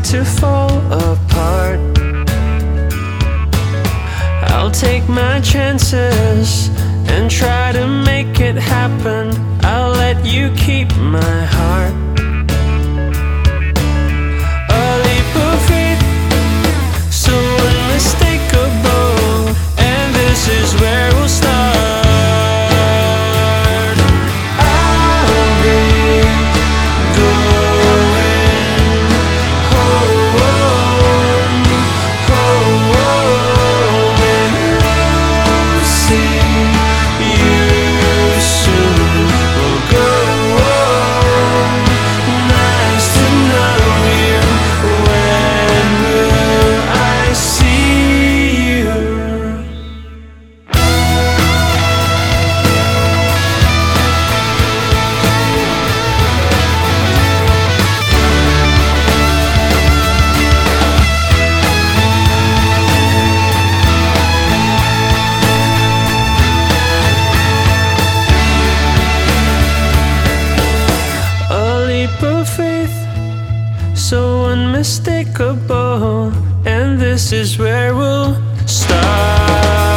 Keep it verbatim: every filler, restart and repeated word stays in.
start to fall apart. I'll take my chances and try to make it happen. I'll let you keep my heart. A leap of faith, so unmistakable, and this is where we'll start. I'll be going home, home, and I'll see you soon. We'll go home. Nice to know you. When will I see you? A leap of faith, so unmistakable, and this is where we'll start.